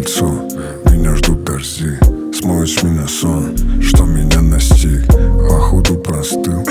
крыльцо. Меня ждут дожди, смоет с меня сон, что меня настиг. Походу простыл,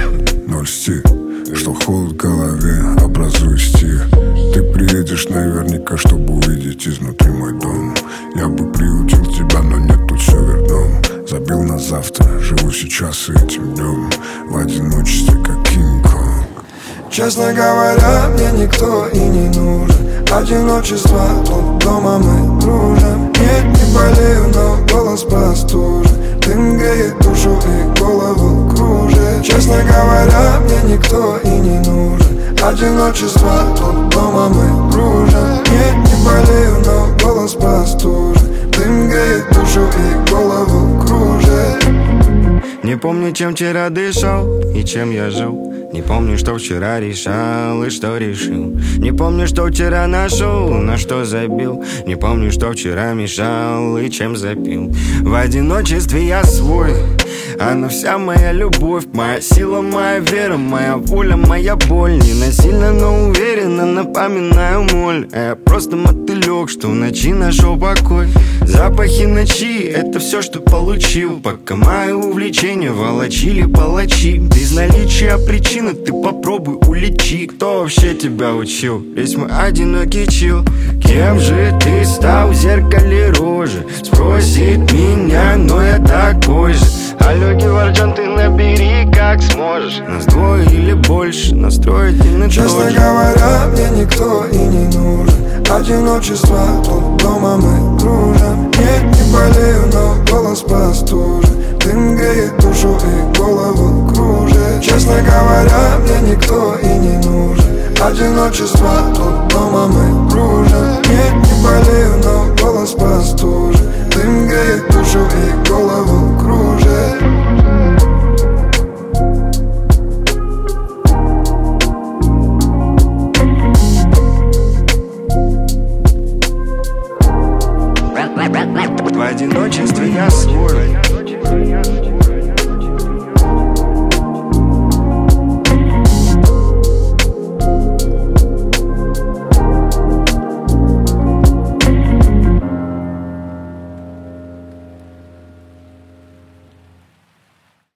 но льстит, что холод в голове образует стих. Ты приедешь наверняка, чтобы увидеть изнутри мой дом. Я бы приютил тебя, но нет, тут все вверх дном. Забил на завтра, живу сейчас и этим днем, в одиночестве, как Кинг-Конг. Честно говоря, мне никто и не нужен. Одиночество, тут дома мы дружим. Нет, не болею, но голос простужен. Дым греет душу и голову кружит. Честно говоря, мне никто и не нужен. Одиночество, тут дома мы дружим. Нет, не болею, но голос простужен. Дым греет душу и голову кружит. Не помню, чем вчера дышал и чем я жил. Не помню, что вчера решал и что решил. Не помню, что вчера нашел, на что забил. Не помню, что вчера мешал и чем запил. В одиночестве я свой, она вся моя любовь. Моя сила, моя вера, моя воля, моя боль. Не насильно, но уверенно напоминаю моль. А я просто мотылек, что в ночи нашел покой. Запахи ночи, это все, что получил. Пока мои увлечения волочили палачи. Без наличия причины ты попробуй улети. Кто вообще тебя учил? Ведь мы одинокий чил. Кем же ты стал в зеркале рожи? Спросит меня, но я такой же. Алло, Геворджан, ты набери как сможешь. Нас двое или больше, настроить и на Честно говоря, мне никто и не нужен. Одиночество, тут дома мы дружим. Нет, не болею, но голос простужен. Дым греет душу и голову кружит. Честно говоря, мне никто и не нужен. Одиночество, тут дома мы дружим. Нет, не болею, но голос простужен. Дым греет душу и голову кружит. В одиночестве я свой.